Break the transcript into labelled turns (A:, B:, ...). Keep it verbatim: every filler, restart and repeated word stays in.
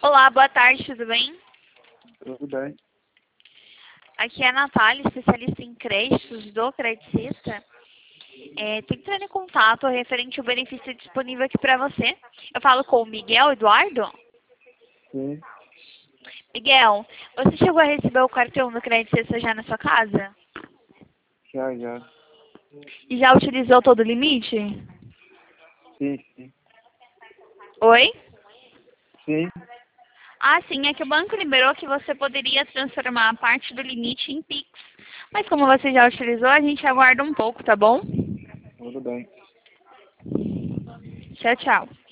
A: Olá, boa tarde, tudo bem?
B: Tudo bem.
A: Aqui é a Natália, especialista em créditos do Credicista. É, tô entrando em contato referente ao benefício disponível aqui para você. Eu falo com o Miguel Eduardo.
B: Sim,
A: Miguel, você chegou a receber o cartão do Credicista já na sua casa?
B: já, já.
A: E já utilizou todo o limite?
B: Sim, sim.
A: Oi?
B: Sim,
A: Ah, sim, é que o banco liberou que você poderia transformar a parte do limite em Pix. Mas como você já utilizou, a gente aguarda um pouco, tá bom?
B: tudo bem.
A: Tchau, tchau.